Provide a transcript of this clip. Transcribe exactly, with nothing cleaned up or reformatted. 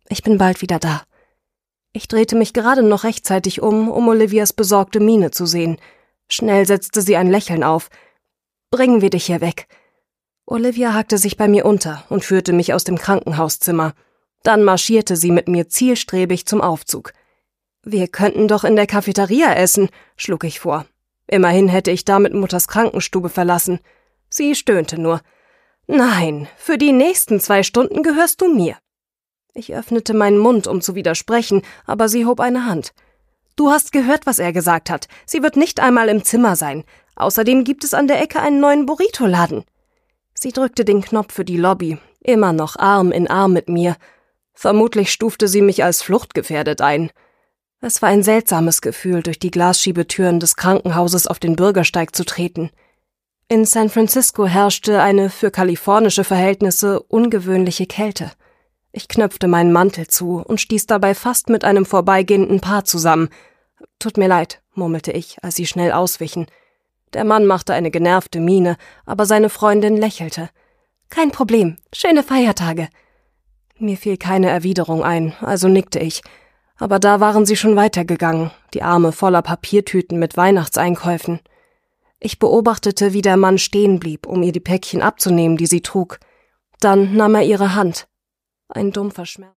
Ich bin bald wieder da.« Ich drehte mich gerade noch rechtzeitig um, um Olivias besorgte Miene zu sehen. Schnell setzte sie ein Lächeln auf. »Bringen wir dich hier weg.« Olivia hakte sich bei mir unter und führte mich aus dem Krankenhauszimmer. Dann marschierte sie mit mir zielstrebig zum Aufzug. »Wir könnten doch in der Cafeteria essen«, schlug ich vor. Immerhin hätte ich damit Mutters Krankenstube verlassen. Sie stöhnte nur. »Nein, für die nächsten zwei Stunden gehörst du mir.« Ich öffnete meinen Mund, um zu widersprechen, aber sie hob eine Hand. »Du hast gehört, was er gesagt hat. Sie wird nicht einmal im Zimmer sein. Außerdem gibt es an der Ecke einen neuen Burrito-Laden.« Sie drückte den Knopf für die Lobby, immer noch Arm in Arm mit mir. Vermutlich stufte sie mich als fluchtgefährdet ein. Es war ein seltsames Gefühl, durch die Glasschiebetüren des Krankenhauses auf den Bürgersteig zu treten. In San Francisco herrschte eine für kalifornische Verhältnisse ungewöhnliche Kälte. Ich knöpfte meinen Mantel zu und stieß dabei fast mit einem vorbeigehenden Paar zusammen. »Tut mir leid«, murmelte ich, als sie schnell auswichen. Der Mann machte eine genervte Miene, aber seine Freundin lächelte. »Kein Problem, schöne Feiertage.« Mir fiel keine Erwiderung ein, also nickte ich. Aber da waren sie schon weitergegangen, die Arme voller Papiertüten mit Weihnachtseinkäufen. Ich beobachtete, wie der Mann stehen blieb, um ihr die Päckchen abzunehmen, die sie trug. Dann nahm er ihre Hand. Ein dumpfer Schmerz.